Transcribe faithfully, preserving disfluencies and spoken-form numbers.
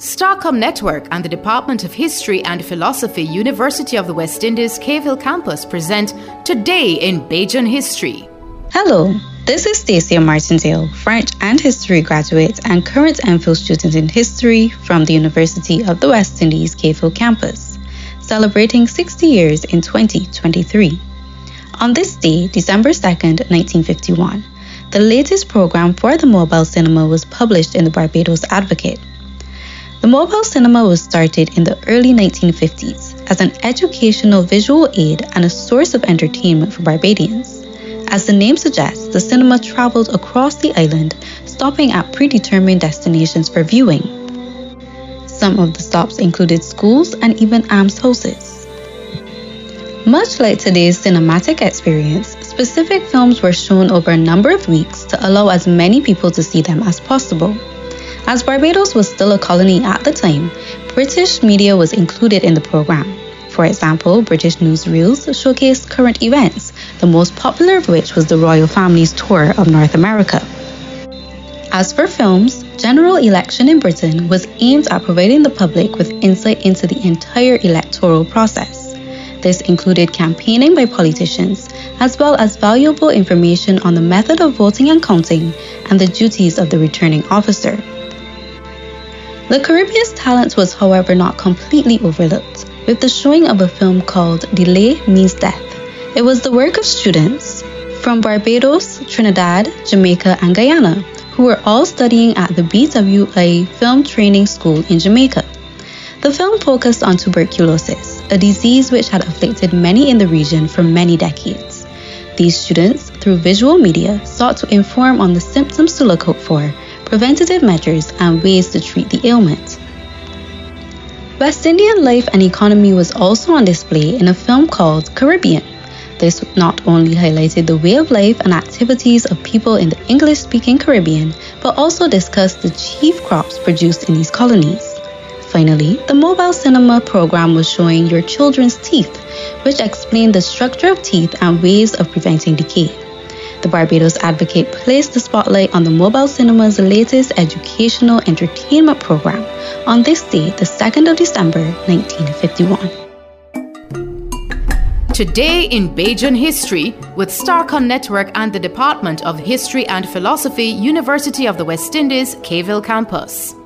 Starcom Network and the Department of History and Philosophy, University of the West Indies, Cave Hill Campus present Today in Bajan History. Hello, this is Stacia Martindale, French and History graduate and current MPhil student in History from the University of the West Indies, Cave Hill Campus, celebrating sixty years in twenty twenty-three. On this day, December second, nineteen fifty-one, the latest program for the mobile cinema was published in the Barbados Advocate. The mobile cinema was started in the early nineteen fifties as an educational visual aid and a source of entertainment for Barbadians. As the name suggests, the cinema traveled across the island, stopping at predetermined destinations for viewing. Some of the stops included schools and even almshouses. Much like today's cinematic experience, specific films were shown over a number of weeks to allow as many people to see them as possible. As Barbados was still a colony at the time, British media was included in the program. For example, British newsreels showcased current events, the most popular of which was the royal family's tour of North America. As for films, general election in Britain was aimed at providing the public with insight into the entire electoral process. This included campaigning by politicians, as well as valuable information on the method of voting and counting and the duties of the returning officer. The Caribbean's talent was, however, not completely overlooked, with the showing of a film called Delay Means Death. It was the work of students from Barbados, Trinidad, Jamaica, and Guyana, who were all studying at the B W I Film Training School in Jamaica. The film focused on tuberculosis, a disease which had afflicted many in the region for many decades. These students, through visual media, sought to inform on the symptoms to look out for, preventative measures, and ways to treat the ailment. West Indian life and economy was also on display in a film called Caribbean. This not only highlighted the way of life and activities of people in the English-speaking Caribbean, but also discussed the chief crops produced in these colonies. Finally, the mobile cinema program was showing Your Children's Teeth, which explained the structure of teeth and ways of preventing decay. The Barbados Advocate placed the spotlight on the mobile cinema's latest educational entertainment program on this day, the second of December, nineteen fifty-one. Today in Bajan History with Starcom Network and the Department of History and Philosophy, University of the West Indies, Cave Hill Campus.